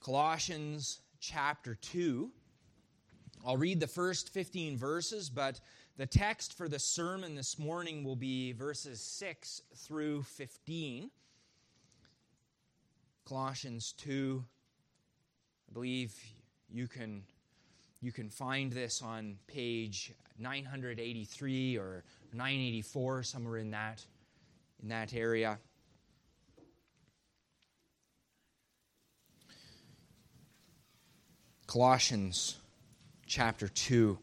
Colossians chapter 2. I'll read the first 15 verses, but the text for the sermon this morning will be verses 6 through 15. Colossians 2, I believe you can find this on page 983 or 984, somewhere in that area. Colossians chapter 2.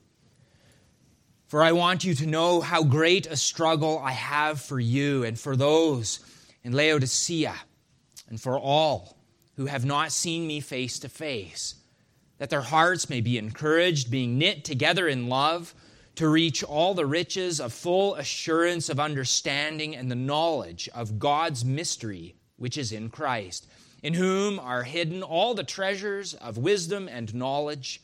For I want you to know how great a struggle I have for you and for those in Laodicea and for all who have not seen me face to face, that their hearts may be encouraged, being knit together in love, to reach all the riches of full assurance of understanding and the knowledge of God's mystery, which is in Christ, in whom are hidden all the treasures of wisdom and knowledge.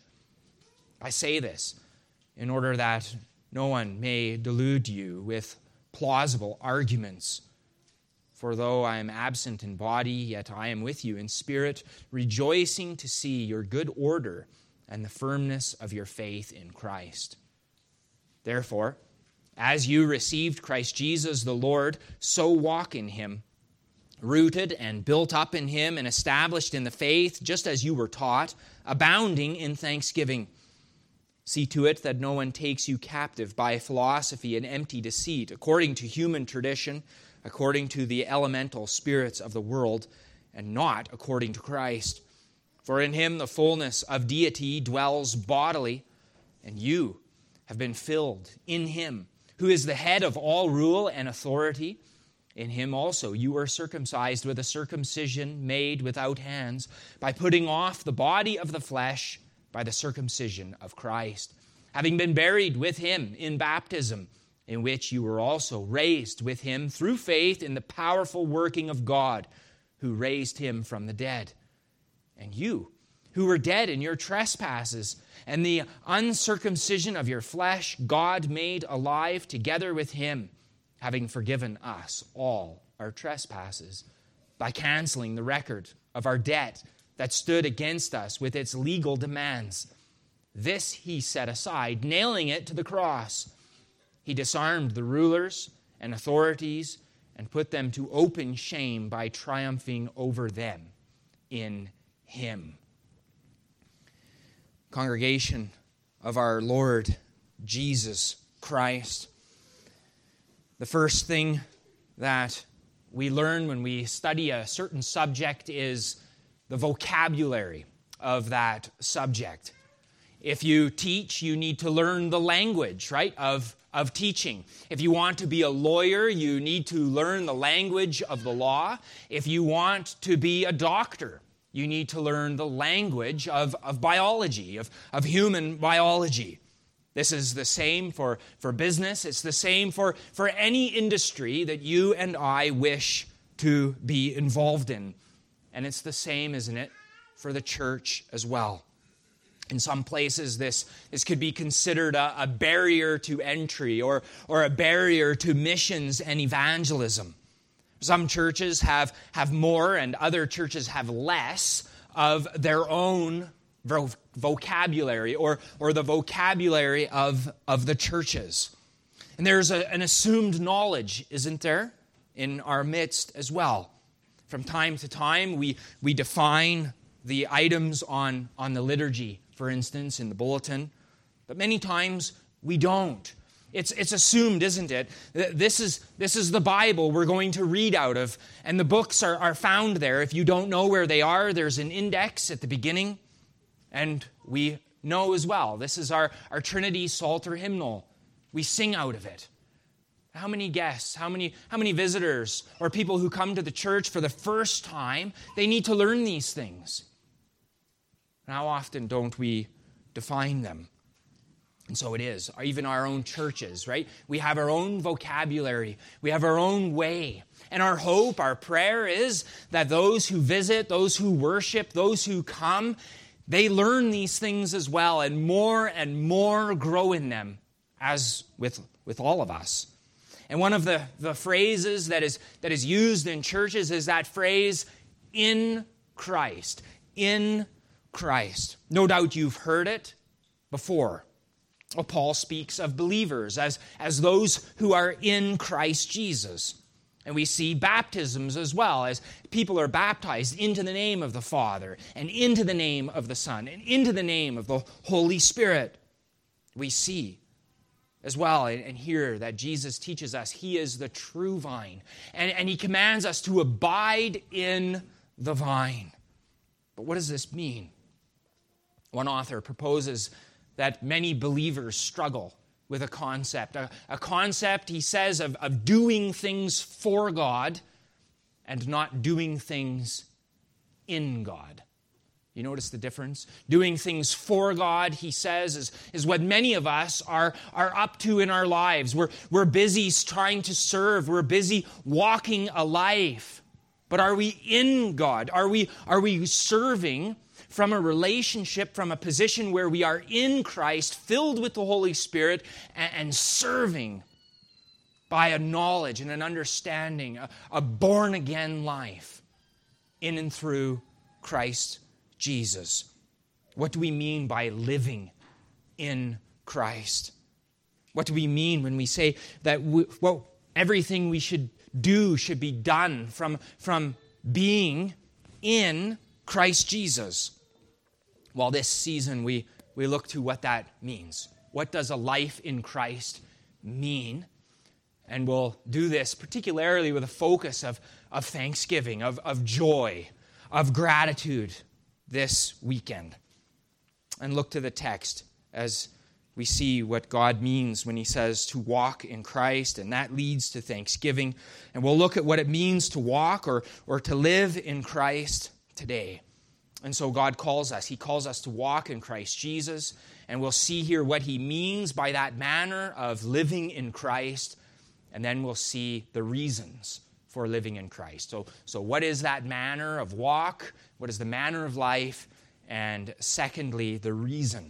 I say this in order that no one may delude you with plausible arguments. For though I am absent in body, yet I am with you in spirit, rejoicing to see your good order and the firmness of your faith in Christ. Therefore, as you received Christ Jesus the Lord, so walk in him, rooted and built up in him and established in the faith, just as you were taught, abounding in thanksgiving. See to it that no one takes you captive by philosophy and empty deceit, according to human tradition, according to the elemental spirits of the world, and not according to Christ. For in him the fullness of deity dwells bodily, and you have been filled in him, who is the head of all rule and authority. In him also you were circumcised with a circumcision made without hands, by putting off the body of the flesh by the circumcision of Christ, having been buried with him in baptism, in which you were also raised with him through faith in the powerful working of God, who raised him from the dead. And you, who were dead in your trespasses and the uncircumcision of your flesh, God made alive together with him, having forgiven us all our trespasses, by canceling the record of our debt that stood against us with its legal demands. This he set aside, nailing it to the cross. He disarmed the rulers and authorities and put them to open shame by triumphing over them in him. Congregation of our Lord Jesus Christ, the first thing that we learn when we study a certain subject is the vocabulary of that subject. If you teach, you need to learn the language, right, of teaching. If you want to be a lawyer, you need to learn the language of the law. If you want to be a doctor, you need to learn the language of biology, of human biology. This is the same for business. It's the same for any industry that you and I wish to be involved in. And it's the same, isn't it, for the church as well. In some places, this could be considered a barrier to entry or a barrier to missions and evangelism. Some churches have more and other churches have less of their own vocabulary or the vocabulary of the churches. And there's an assumed knowledge, isn't there, in our midst as well. From time to time, we define the items on the liturgy, for instance, in the bulletin, but many times we don't. It's assumed, isn't it? This is the Bible we're going to read out of, and the books are found there. If you don't know where they are, there's an index at the beginning, and we know as well. This is our Trinity Psalter hymnal. We sing out of it. How many guests, how many visitors or people who come to the church for the first time, they need to learn these things. And how often don't we define them? And so it is, even our own churches, right? We have our own vocabulary. We have our own way. And our hope, our prayer is that those who visit, those who worship, those who come, they learn these things as well and more grow in them, as with all of us. And one of the phrases that is used in churches is that phrase, in Christ. in Christ. No doubt you've heard it before. Well, Paul speaks of believers as those who are in Christ Jesus. And we see baptisms as well, as people are baptized into the name of the Father, and into the name of the Son, and into the name of the Holy Spirit. We see as well and hear that Jesus teaches us He is the true vine. And He commands us to abide in the vine. But what does this mean? One author proposes that many believers struggle with a concept. A concept, he says, of doing things for God and not doing things in God. You notice the difference? Doing things for God, he says, is what many of us are up to in our lives. We're busy trying to serve. We're busy walking a life. But are we in God? Are we serving from a relationship, from a position where we are in Christ, filled with the Holy Spirit, and serving by a knowledge and an understanding, a born-again life in and through Christ Jesus? What do we mean by living in Christ? What do we mean when we say that everything we should do should be done from being in Christ Jesus? Well, this season we look to what that means. What does a life in Christ mean? And we'll do this particularly with a focus of thanksgiving, of joy, of gratitude this weekend. And look to the text as we see what God means when He says to walk in Christ, and that leads to thanksgiving. And we'll look at what it means to walk or to live in Christ today. And so God calls us. He calls us to walk in Christ Jesus. And we'll see here what He means by that manner of living in Christ. And then we'll see the reasons for living in Christ. So what is that manner of walk? What is the manner of life? And secondly, the reason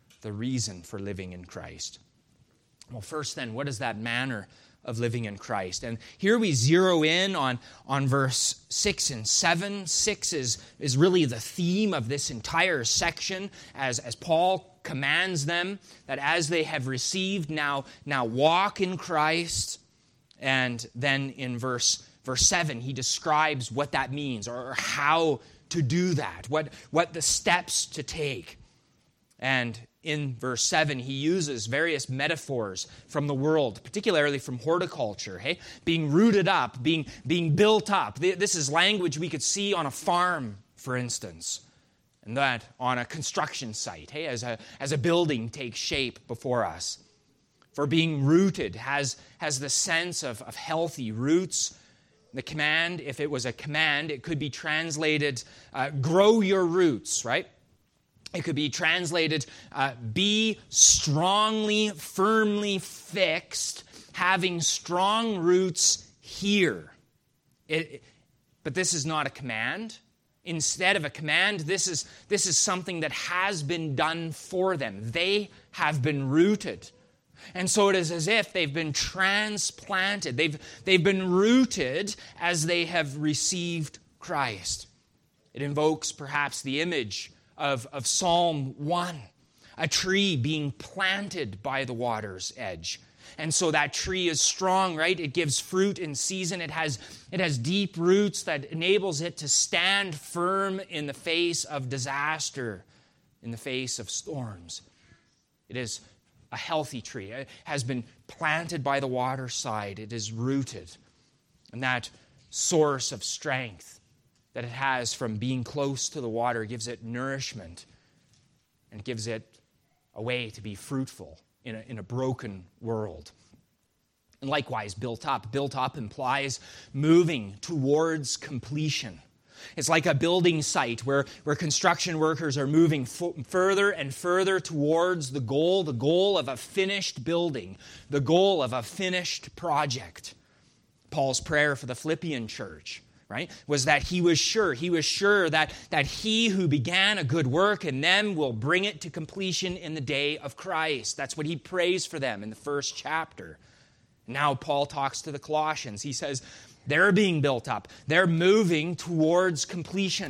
for living in Christ. Well, first then, what is that manner of living in Christ? And here we zero in on verse 6 and 7. 6 is really the theme of this entire section as Paul commands them that as they have received, now walk in Christ. And then in verse 7, he describes what that means or how to do that, what the steps to take. And in verse 7, he uses various metaphors from the world, particularly from horticulture, being rooted up, being built up. This is language we could see on a farm, for instance, and that on a construction site, as a building takes shape before us. For being rooted has the sense of healthy roots. The command, if it was a command, it could be translated, grow your roots, right? It could be translated, be strongly, firmly fixed, having strong roots here. But this is not a command. Instead of a command, this is something that has been done for them. They have been rooted. And so it is as if they've been transplanted. They've been rooted as they have received Christ. It invokes perhaps the image of Psalm 1, a tree being planted by the water's edge. And so that tree is strong, right? It gives fruit in season. It has deep roots that enables it to stand firm in the face of disaster, in the face of storms. It is a healthy tree. It has been planted by the waterside. It is rooted. And that source of strength that it has from being close to the water gives it nourishment and gives it a way to be fruitful in a broken world. And likewise, built up. Built up implies moving towards completion. It's like a building site where construction workers are moving further and further towards the goal of a finished building, the goal of a finished project. Paul's prayer for the Philippian church, right, was that he was sure that he who began a good work in them will bring it to completion in the day of Christ. That's what he prays for them in the first chapter. Now Paul talks to the Colossians. He says, they're being built up. They're moving towards completion.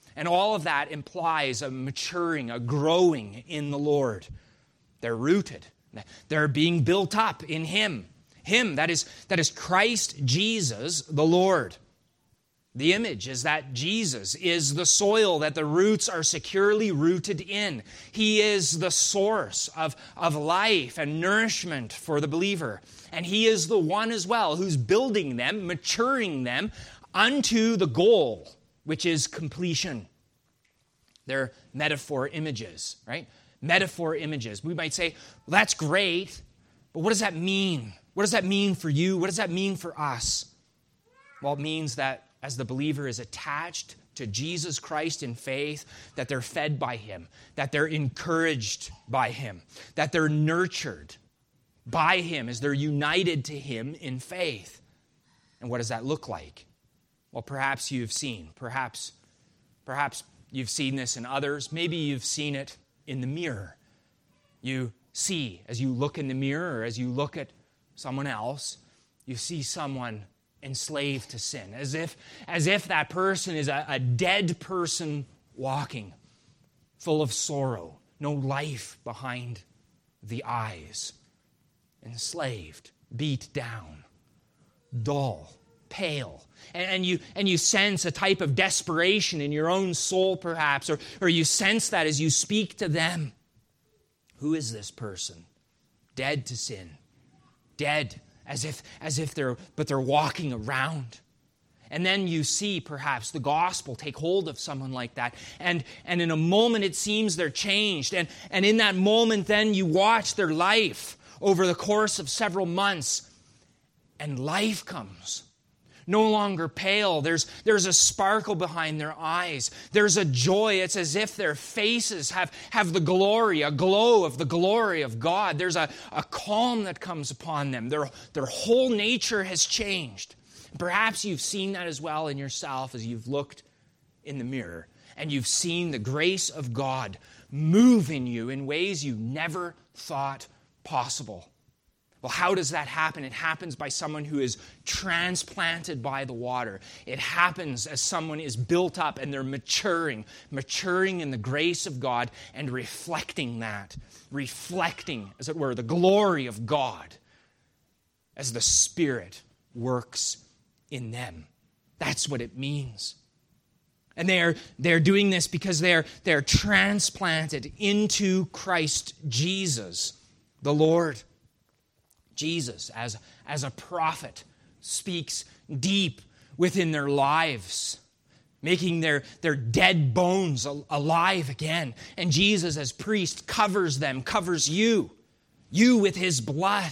And all of that implies a maturing, a growing in the Lord. They're rooted. They're being built up in Him. Him, that is Christ Jesus the Lord. The image is that Jesus is the soil that the roots are securely rooted in. He is the source of life and nourishment for the believer. And He is the one as well who's building them, maturing them unto the goal, which is completion. They're metaphor images, right? Metaphor images. We might say, well, that's great, but what does that mean? What does that mean for you? What does that mean for us? Well, it means that as the believer is attached to Jesus Christ in faith, that they're fed by Him, that they're encouraged by Him, that they're nurtured by Him as they're united to Him in faith. And what does that look like? Well, perhaps you've seen. Perhaps you've seen this in others. Maybe you've seen it in the mirror. You see, as you look in the mirror or as you look at someone else, you see someone enslaved to sin, as if that person is a dead person walking, full of sorrow, no life behind the eyes, enslaved, beat down, dull, pale. And you sense a type of desperation in your own soul, perhaps, or you sense that as you speak to them. Who is this person? Dead to sin, dead as if they're walking around. And then you see perhaps the gospel take hold of someone like that. And in a moment it seems they're changed. And in that moment then you watch their life over the course of several months. And life comes. No longer pale. There's a sparkle behind their eyes. There's a joy. It's as if their faces have the glory, a glow of the glory of God. There's a calm that comes upon them. Their whole nature has changed. Perhaps you've seen that as well in yourself as you've looked in the mirror and you've seen the grace of God move in you in ways you never thought possible. Well, how does that happen? It happens by someone who is transplanted by the water. It happens as someone is built up and they're maturing in the grace of God and reflecting, as it were, the glory of God as the Spirit works in them. That's what it means. And they're doing this because they're transplanted into Christ Jesus, the Lord. Jesus, as a prophet, speaks deep within their lives, making their dead bones alive again. And Jesus, as priest, covers them, covers you with His blood.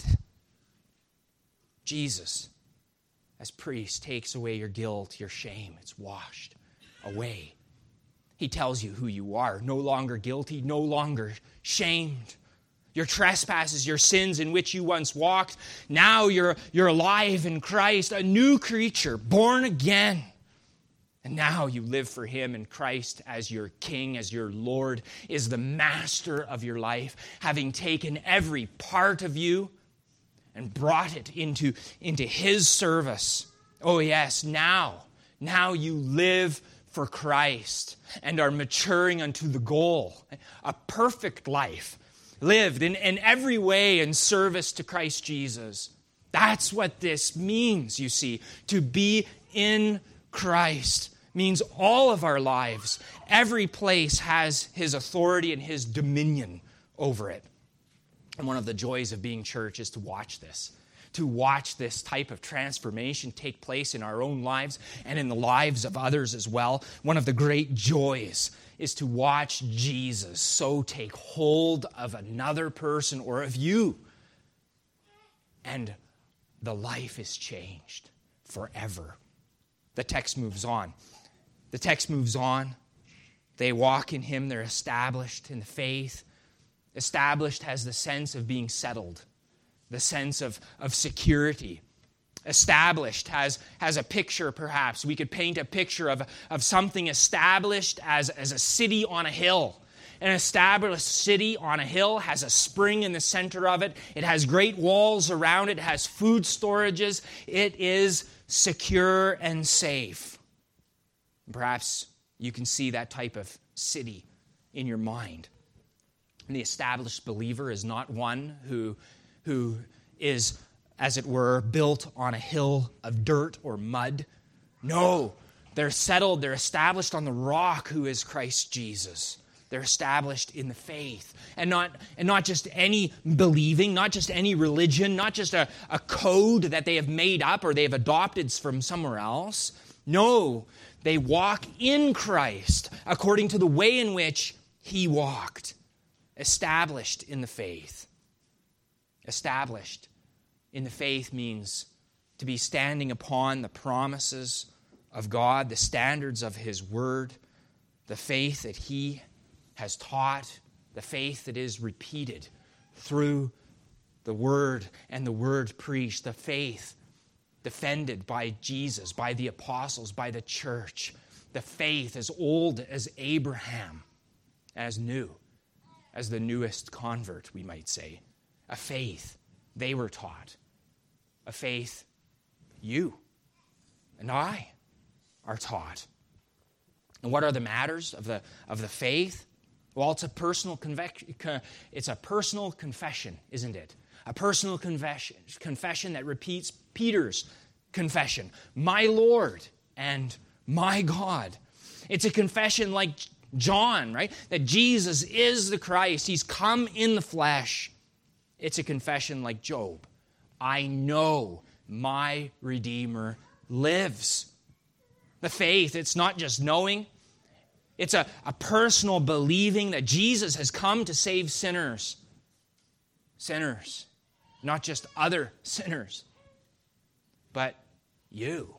Jesus, as priest, takes away your guilt, your shame. It's washed away. He tells you who you are, no longer guilty, no longer shamed. Your trespasses, your sins in which you once walked, now you're alive in Christ, a new creature, born again. And now you live for Him, and Christ as your King, as your Lord, is the master of your life, having taken every part of you and brought it into His service. Oh yes, now you live for Christ and are maturing unto the goal, a perfect life, lived in every way in service to Christ Jesus. That's what this means, you see. To be in Christ means all of our lives, every place has His authority and His dominion over it. And one of the joys of being church is to watch this type of transformation take place in our own lives and in the lives of others as well. One of the great joys is to watch Jesus so take hold of another person or of you. And the life is changed forever. The text moves on. They walk in Him. They're established in the faith. Established has the sense of being settled, the sense of security. Established has a picture, perhaps. We could paint a picture of something established as a city on a hill. An established city on a hill has a spring in the center of it. It has great walls around it. It has food storages. It is secure and safe. Perhaps You can see that type of city in your mind. And the established believer is not one who is, as it were, built on a hill of dirt or mud. No, they're settled, they're established on the rock who is Christ Jesus. They're established in the faith. And not just any believing, not just any religion, not just a code that they have made up or they have adopted from somewhere else. No, they walk in Christ according to the way in which he walked. Established in the faith. Established in the faith means to be standing upon the promises of God, the standards of his word, the faith that he has taught, the faith that is repeated through the word and the word preached, the faith defended by Jesus, by the apostles, by the church, the faith as old as Abraham, as new, as the newest convert, we might say. A faith they were taught. A faith you and I are taught. And what are the matters of the faith? Well, it's a personal confession, isn't it? A personal confession that repeats Peter's confession, my Lord and my God. It's a confession like John, right? That Jesus is the Christ. He's come in the flesh. It's a confession like Job. I know my Redeemer lives. The faith, it's not just knowing. It's a personal believing that Jesus has come to save sinners. Sinners. Not just other sinners. But you.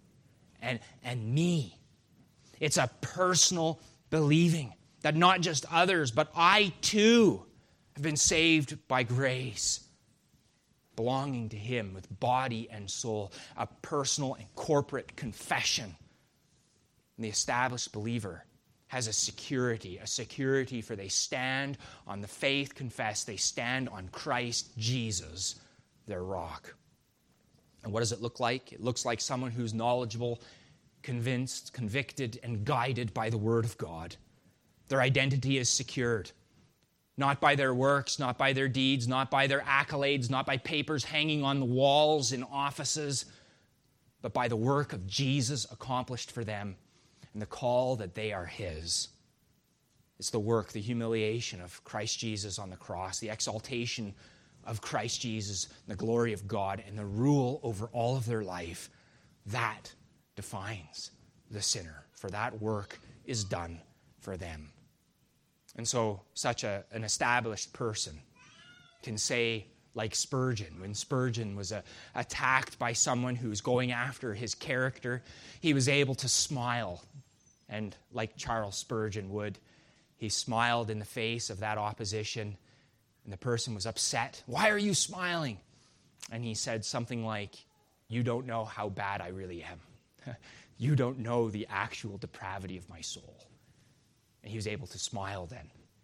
And me. It's a personal believing that not just others, but I too have been saved by grace. Belonging to him with body and soul. A personal and corporate confession. And the established believer has a security for they stand on the faith, confess, they stand on Christ Jesus, their rock. And what does it look like? It looks like someone who's knowledgeable, convinced, convicted, and guided by the Word of God. Their identity is secured. Not by their works, not by their deeds, not by their accolades, not by papers hanging on the walls in offices, but by the work of Jesus accomplished for them and the call that they are his. It's the work, the humiliation of Christ Jesus on the cross, the exaltation of Christ Jesus, the glory of God, and the rule over all of their life. That defines the sinner, for that work is done for them. And so such an established person can say, like Spurgeon, when Spurgeon was attacked by someone who's going after his character, he was able to smile. And like Charles Spurgeon would, he smiled in the face of that opposition, and the person was upset. Why are you smiling? And he said something like, you don't know how bad I really am. You don't know the actual depravity of my soul. And he was able to smile then.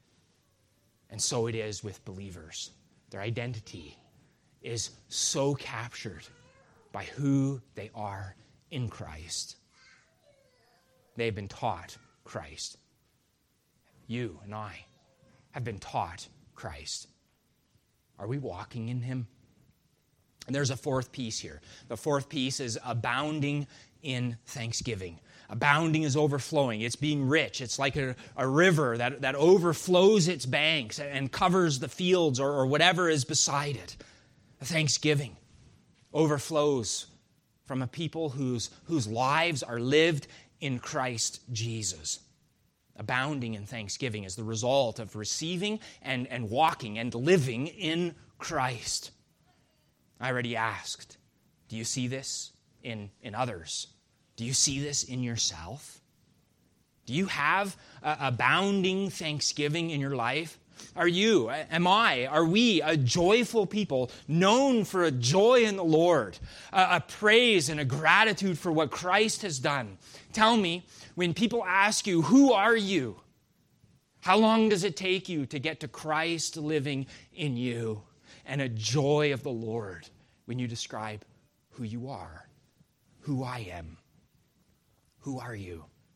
And so it is with believers. Their identity is so captured by who they are in Christ. They've been taught Christ. You and I have been taught Christ. Are we walking in him? And there's a fourth piece here. The fourth piece is abounding in thanksgiving. Abounding is overflowing. It's being rich. It's like a river that overflows its banks and covers the fields or whatever is beside it. Thanksgiving overflows from a people whose lives are lived in Christ Jesus. Abounding in thanksgiving is the result of receiving and walking and living in Christ. I already asked, do you see this in others? Do you see this in yourself? Do you have abounding thanksgiving in your life? Are we a joyful people, known for a joy in the Lord, a praise and a gratitude for what Christ has done? Tell me, when people ask you, who are you? How long does it take you to get to Christ living in you? And a joy of the Lord when you describe who you are, who I am. Who are you?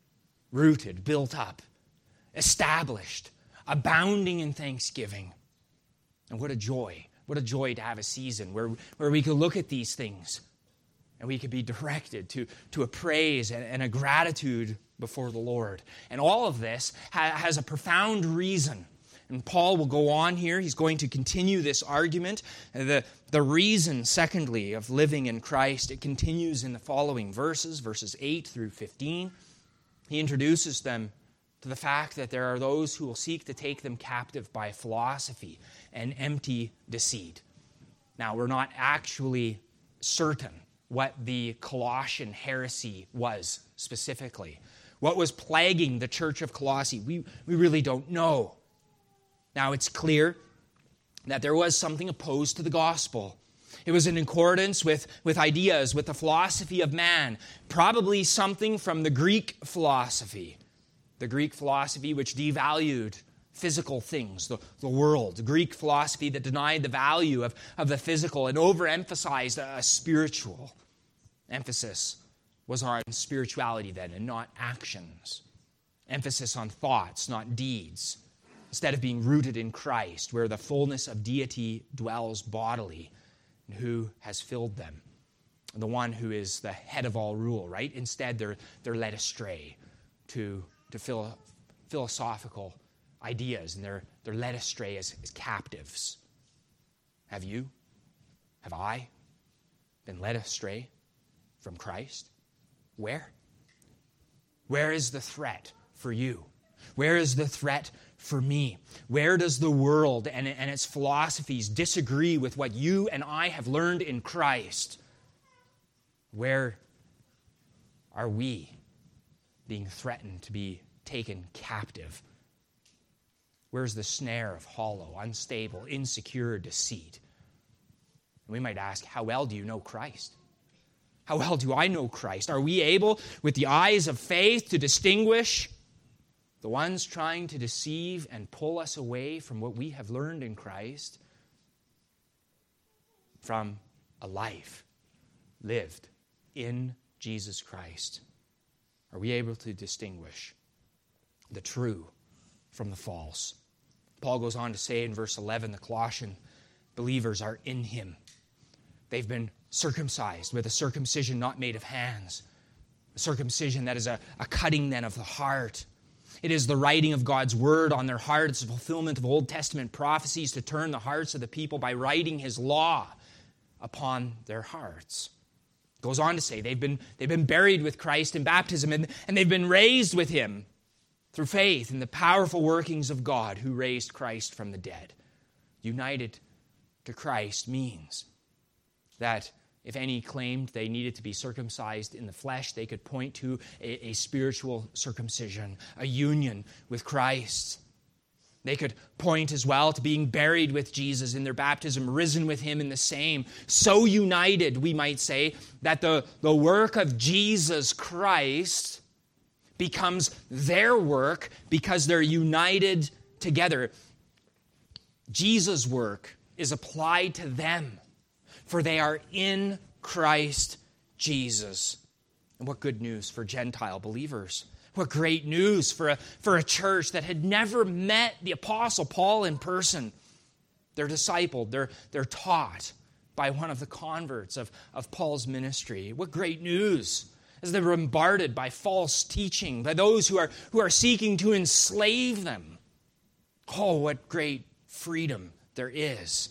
rooted, built up, established, abounding in thanksgiving. And what a joy to have a season where we could look at these things and we could be directed to a praise and a gratitude before the Lord. And all of this has a profound reason. And Paul will go on here. He's going to continue this argument. The reason, secondly, of living in Christ, it continues in the following verses 8 through 15. He introduces them to the fact that there are those who will seek to take them captive by philosophy and empty deceit. Now, we're not actually certain what the Colossian heresy was specifically. What was plaguing the church of Colossae, we really don't know. Now, it's clear that there was something opposed to the gospel. It was in accordance with ideas, with the philosophy of man, probably something from the Greek philosophy. The Greek philosophy which devalued physical things, the world. The Greek philosophy that denied the value of the physical and overemphasized a spiritual. Emphasis was on spirituality then and not actions. Emphasis on thoughts, not deeds. Instead of being rooted in Christ, where the fullness of deity dwells bodily, and who has filled them. The one who is the head of all rule, right? Instead, they're led astray to philosophical ideas, and they're led astray as captives. Have you? Have I been led astray from Christ? Where? Where is the threat for you? Where is the threat for me? Where does the world and its philosophies disagree with what you and I have learned in Christ? Where are we being threatened to be taken captive? Where's the snare of hollow, unstable, insecure deceit? And we might ask, how well do you know Christ? How well do I know Christ? Are we able, with the eyes of faith, to distinguish the ones trying to deceive and pull us away from what we have learned in Christ from a life lived in Jesus Christ? Are we able to distinguish the true from the false? Paul goes on to say in verse 11, the Colossian believers are in him. They've been circumcised with a circumcision not made of hands, a circumcision that is a cutting then of the heart. It is the writing of God's word on their heart. It's the fulfillment of Old Testament prophecies to turn the hearts of the people by writing his law upon their hearts. It goes on to say they've been buried with Christ in baptism, and they've been raised with him through faith in the powerful workings of God who raised Christ from the dead. United to Christ means that if any claimed they needed to be circumcised in the flesh, they could point to a spiritual circumcision, a union with Christ. They could point as well to being buried with Jesus in their baptism, risen with him in the same. So united, we might say, that the work of Jesus Christ becomes their work because they're united together. Jesus' work is applied to them, for they are in Christ Jesus. And what good news for Gentile believers. What great news for a church that had never met the Apostle Paul in person. They're discipled, they're taught by one of the converts of Paul's ministry. What great news as they're bombarded by false teaching, by those who are seeking to enslave them. Oh, what great freedom there is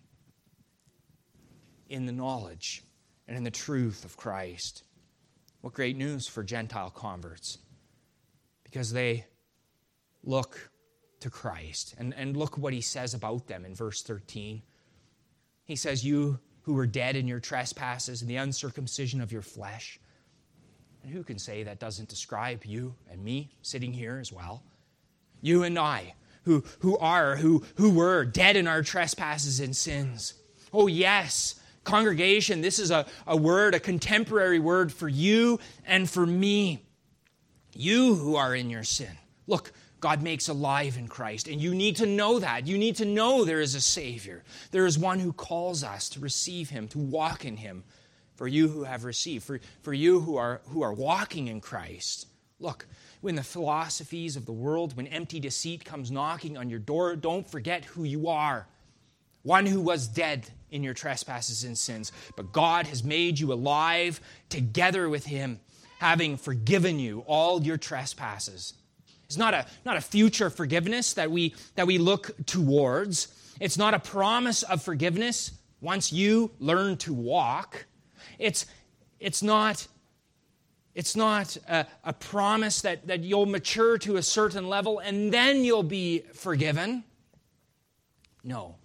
in the knowledge and in the truth of Christ. What great news for Gentile converts, because they look to Christ. And look what he says about them in verse 13. He says, you who were dead in your trespasses and the uncircumcision of your flesh. And who can say that doesn't describe you and me sitting here as well? You and I, who were dead in our trespasses and sins. Oh yes, congregation, this is a word, a contemporary word for you and for me. You who are in your sin. Look, God makes alive in Christ, and you need to know that. You need to know there is a Savior. There is one who calls us to receive him, to walk in him. For you who have received, for you who are walking in Christ, Look, when the philosophies of the world, when empty deceit comes knocking on your door, don't forget who you are. One who was dead in your trespasses and sins, but God has made you alive together with him, having forgiven you all your trespasses. It's not a future forgiveness that we look towards. It's not a promise of forgiveness once you learn to walk. It's not a promise that you'll mature to a certain level and then you'll be forgiven. No.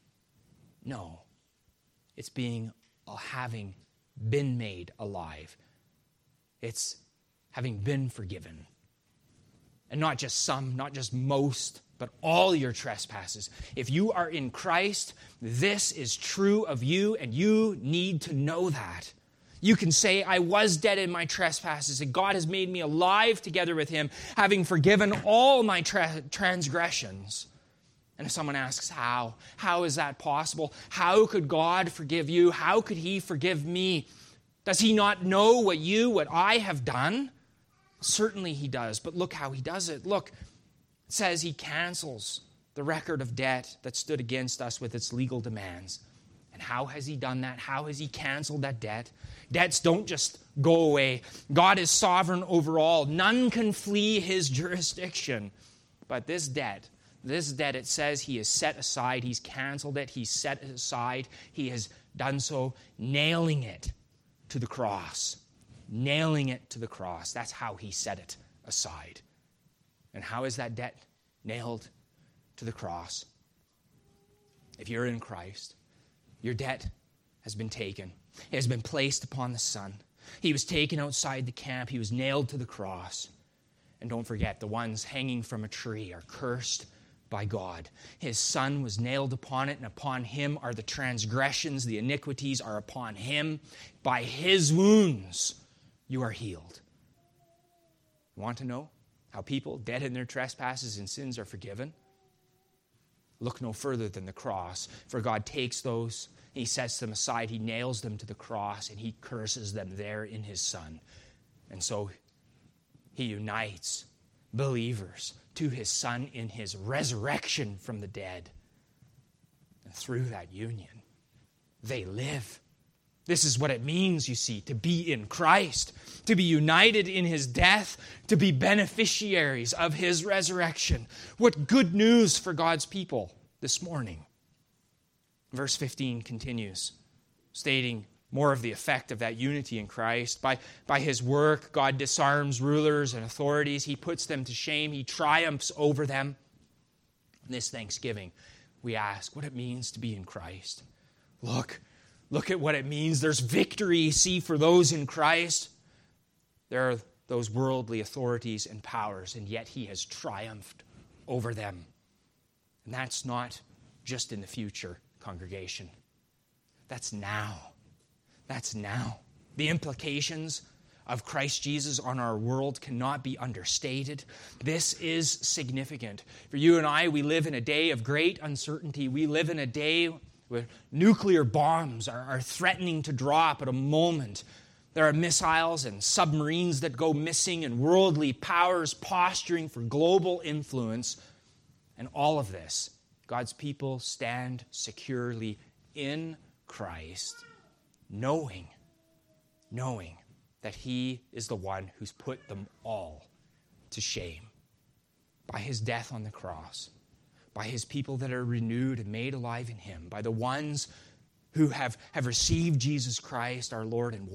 It's having been made alive. It's having been forgiven. And not just some, not just most, but all your trespasses. If you are in Christ, this is true of you, and you need to know that. You can say, I was dead in my trespasses, and God has made me alive together with him, having forgiven all my transgressions. And if someone asks, how is that possible? How could God forgive you? How could he forgive me? Does he not know what I have done? Certainly he does, but look how he does it. Look, it says he cancels the record of debt that stood against us with its legal demands. And how has he done that? How has he canceled that debt? Debts don't just go away. God is sovereign over all. None can flee his jurisdiction. But this debt, it says he has set aside. He's canceled it. He's set it aside. He has done so, nailing it to the cross. Nailing it to the cross. That's how he set it aside. And how is that debt nailed to the cross? If you're in Christ, your debt has been taken. It has been placed upon the Son. He was taken outside the camp. He was nailed to the cross. And don't forget, the ones hanging from a tree are cursed by God. His Son was nailed upon it, and upon him are the transgressions, the iniquities are upon him. By his wounds you are healed. Want to know how people dead in their trespasses and sins are forgiven? Look no further than the cross, for God takes those, he sets them aside, he nails them to the cross, and he curses them there in his Son. And so he unites believers to his Son in his resurrection from the dead. And through that union, they live. This is what it means, you see, to be in Christ, to be united in his death, to be beneficiaries of his resurrection. What good news for God's people this morning. Verse 15 continues, stating more of the effect of that unity in Christ. By his work, God disarms rulers and authorities. He puts them to shame. He triumphs over them. In this Thanksgiving, we ask what it means to be in Christ. Look at what it means. There's victory, see, for those in Christ. There are those worldly authorities and powers, and yet he has triumphed over them. And that's not just in the future, congregation. That's now. That's now. The implications of Christ Jesus on our world cannot be understated. This is significant. For you and I, we live in a day of great uncertainty. We live in a day where nuclear bombs are threatening to drop at a moment. There are missiles and submarines that go missing and worldly powers posturing for global influence. And all of this, God's people stand securely in Christ, knowing that he is the one who's put them all to shame by his death on the cross, by his people that are renewed and made alive in him, by the ones who have received Jesus Christ, our Lord, and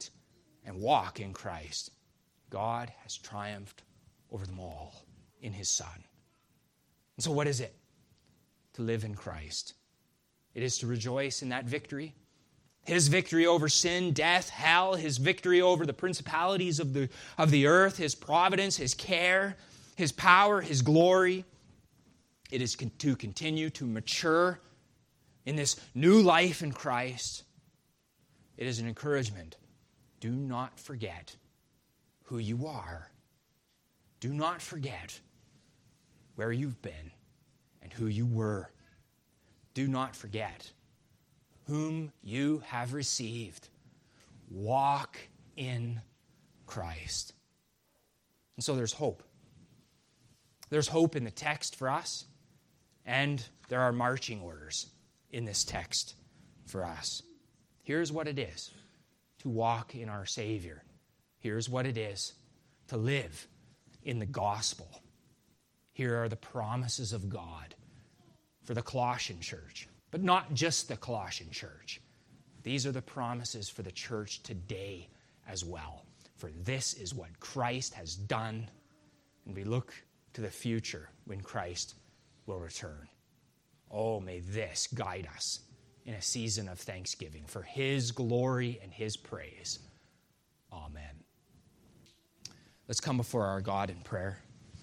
walk in Christ. God has triumphed over them all in his Son. And so what is it to live in Christ? It is to rejoice in that victory. His victory over sin, death, hell, his victory over the principalities of the earth, his providence, his care, his power, his glory. It is to continue to mature in this new life in Christ. It is an encouragement. Do not forget who you are. Do not forget where you've been and who you were. Do not forget whom you have received. Walk in Christ. And so there's hope. There's hope in the text for us, and there are marching orders in this text for us. Here's what it is to walk in our Savior. Here's what it is to live in the gospel. Here are the promises of God for the Colossian church, but not just the Colossian church. These are the promises for the church today as well. For this is what Christ has done, and we look to the future when Christ will return. Oh, may this guide us in a season of thanksgiving for His glory and His praise. Amen. Let's come before our God in prayer.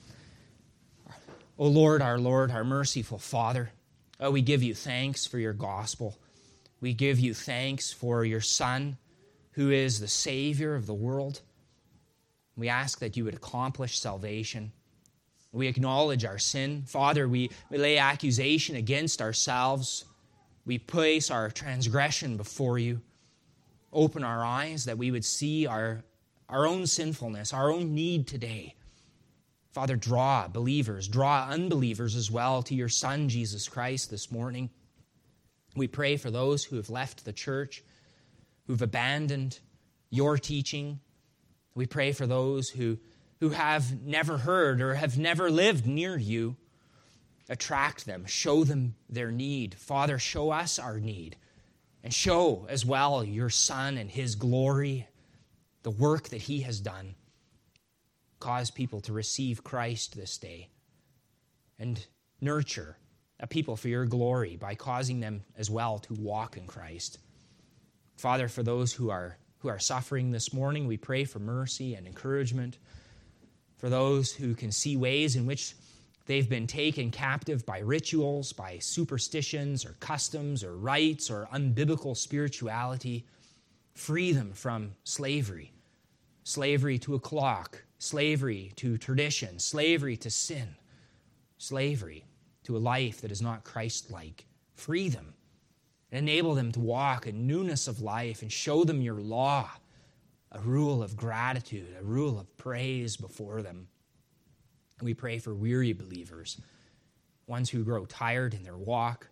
O Lord, our merciful Father, we give you thanks for your gospel. We give you thanks for your Son, who is the Savior of the world. We ask that you would accomplish salvation. We acknowledge our sin. Father, we lay accusation against ourselves. We place our transgression before you. Open our eyes that we would see our own sinfulness, our own need today. Father, draw believers, draw unbelievers as well to your Son, Jesus Christ, this morning. We pray for those who have left the church, who've abandoned your teaching. We pray for those who have never heard or have never lived near you. Attract them, show them their need. Father, show us our need, and show as well your Son and His glory, the work that He has done. Cause people to receive Christ this day, and nurture a people for your glory by causing them as well to walk in Christ. Father, for those who are suffering this morning, we pray for mercy and encouragement. For those who can see ways in which they've been taken captive by rituals, by superstitions or customs or rites or unbiblical spirituality, free them from slavery. Slavery to a clock, slavery to tradition, slavery to sin, slavery to a life that is not Christ-like. Free them and enable them to walk in newness of life and show them your law, a rule of gratitude, a rule of praise before them. And we pray for weary believers, ones who grow tired in their walk,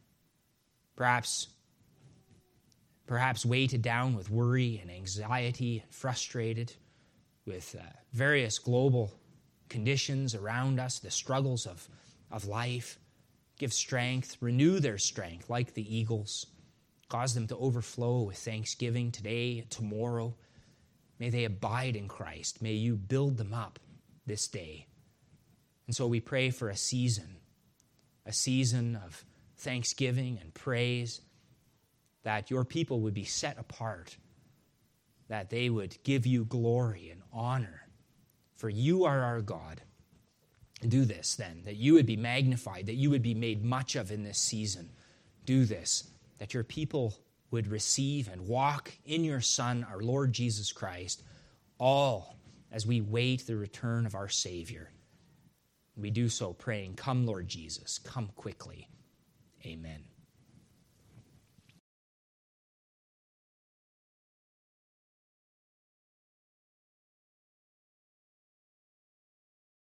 perhaps weighted down with worry and anxiety and frustrated with various global conditions around us, the struggles of life. Give strength, renew their strength like the eagles. Cause them to overflow with thanksgiving today, tomorrow. May they abide in Christ. May you build them up this day. And so we pray for a season of thanksgiving and praise, that your people would be set apart, that they would give you glory and honor, for you are our God. Do this then, that you would be magnified, that you would be made much of in this season. Do this, that your people would receive and walk in your Son, our Lord Jesus Christ, all as we wait the return of our Savior. We do so praying, come Lord Jesus, come quickly. Amen.